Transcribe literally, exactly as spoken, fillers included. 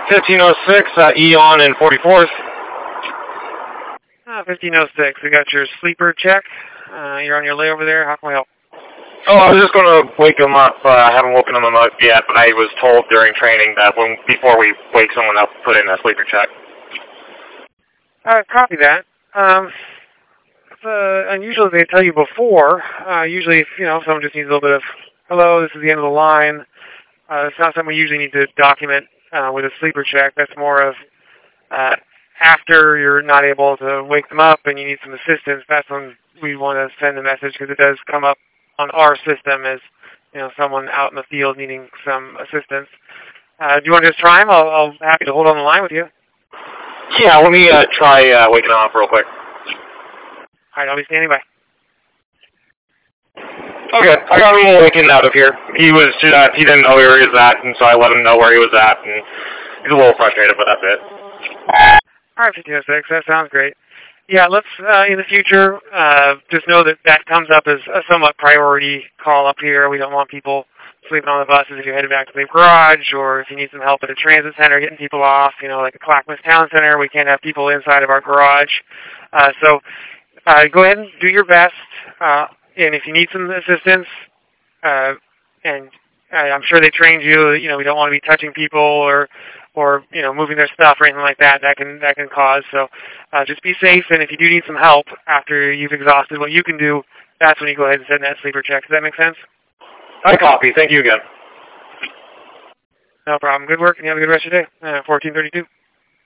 fifteen oh six, uh, Eon and forty-fourth. Uh, fifteen oh six, we got your sleeper check. Uh, you're on your layover there. How can we help? Oh, I was just going to wake him up. Uh, I haven't woken him up yet, but I was told during training that when before we wake someone up, put in a sleeper check. Uh, copy that. Um, it's uh, unusual they tell you before. Uh, usually, if, you know, someone just needs a little bit of, hello, this is the end of the line. Uh, it's not something we usually need to document uh, with a sleeper check. That's more of uh, after you're not able to wake them up and you need some assistance. That's when we want to send a message because it does come up on our system as, you know, someone out in the field needing some assistance. Uh, do you want to just try him? I'll, I'll happy to hold on the line with you. Yeah, let me uh, try uh, waking him up real quick. All right, I'll be standing by. Okay, I got him waking out of here. He was uh, he didn't know where he was at, and so I let him know where he was at, and he's a little frustrated, but that's it. All right, fifteen oh six, that sounds great. Yeah, let's, uh, in the future, uh, just know that that comes up as a somewhat priority call up here. We don't want people sleeping on the buses if you're headed back to the garage, or if you need some help at a transit center getting people off, you know, like a Clackamas Town Center. We can't have people inside of our garage. Uh, so uh, go ahead and do your best, uh, and if you need some assistance, uh, and I'm sure they trained you, you know, we don't want to be touching people or or, you know, moving their stuff or anything like that, that can that can cause. So uh, just be safe, and if you do need some help after you've exhausted what you can do, that's when you go ahead and send that sleeper check. Does that make sense? I copy. Thank you again. No problem. Good work, and you have a good rest of your day. Uh, fourteen thirty-two.